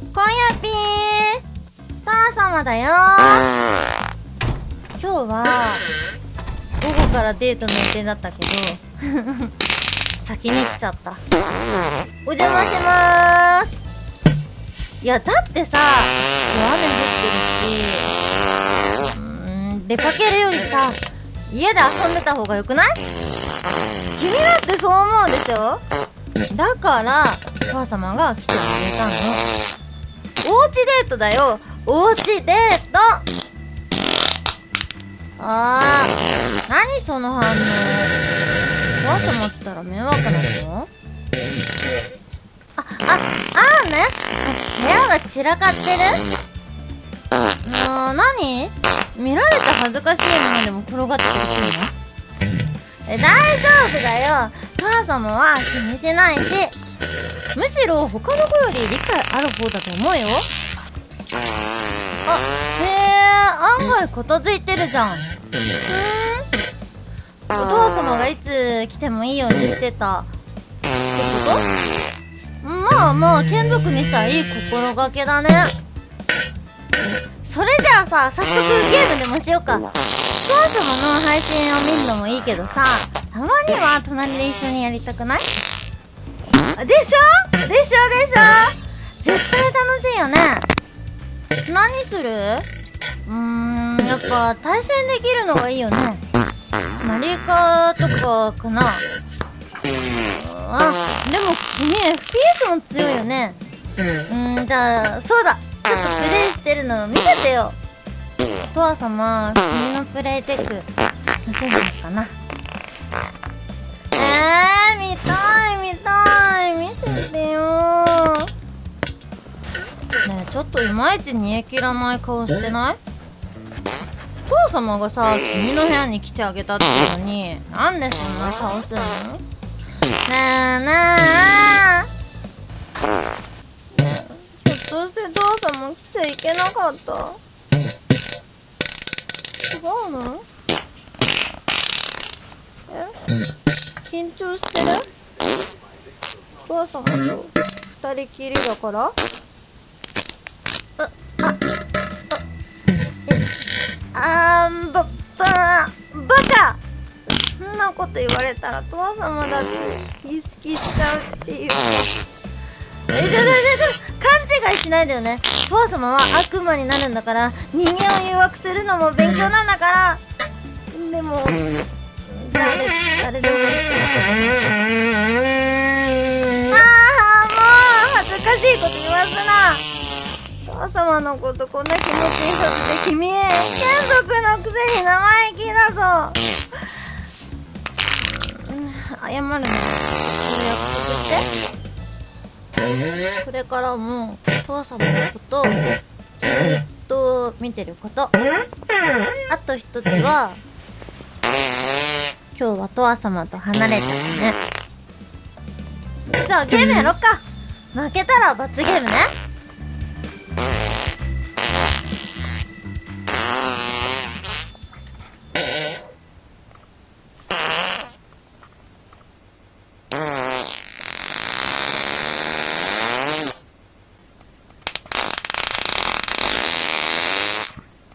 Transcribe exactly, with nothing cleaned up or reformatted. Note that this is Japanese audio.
今夜ピー母様だよ。今日は午後からデートの予定だったけど先に来ちゃった。お邪魔しまーす。いやだってさ、雨降ってるし、うーん出かけるよりさ家で遊んでた方がよくない？君だってそう思うでしょ。だから母様が来てくれたの。おうちデートだよ、おうちデート。あー、何その反応。母様来たら迷惑なの？あ、あ、あーね、部屋が散らかってる？もう何？見られて恥ずかしいものでも転がってるしいの？え、大丈夫だよ。母様は気にしないし、むしろ他の子より理解ある方だと思うよ。あ、へえ、案外片付いてるじゃん。ふーん、お父様がいつ来てもいいようにしてたってこと？まあまあ眷属にしたらいい心がけだね。それじゃあさ、早速ゲームでもしようか。父様の配信を見るのもいいけどさ、たまには隣で一緒にやりたくない？でしょ？でしょでしょ？絶対楽しいよね。何する？うーん、やっぱ対戦できるのがいいよね。マリカとかかな。あ、でも君 エフピーエス も強いよね。うーん、じゃあそうだ、ちょっとプレイしてるの見せてよ。トア様、君のプレイテク欲しいのかな。えー、見たい見たい、見せてよ。ねえ、ちょっといまいち煮え切らない顔してない？トア様がさ、君の部屋に来てあげたっていうのに、なんでそんな顔するの？ねえねえ、ひょっとしてトア様来ちゃいけなかった？違うの？え？緊張してる？トア様と二人きりだから？あ、あ、あ、あー、ば、ば、バカ！そんなこと言われたらトア様だって意識しちゃうっていうか。え、ちょちょちょちょ、勘違いしないでよね。トア様は悪魔になるんだから、人間を誘惑するのも勉強なんだから。でも誰、誰でもいい。ああ、もう恥ずかしいこと言わすな。トア様のことこんな気持ちにさせて君、眷属のくせに生意気だぞ。謝るの約束して。これからもトア様のことをずっと見てること。あと一つは、今日はトア様と離れたね。じゃあゲームやろっか。負けたら罰ゲームね。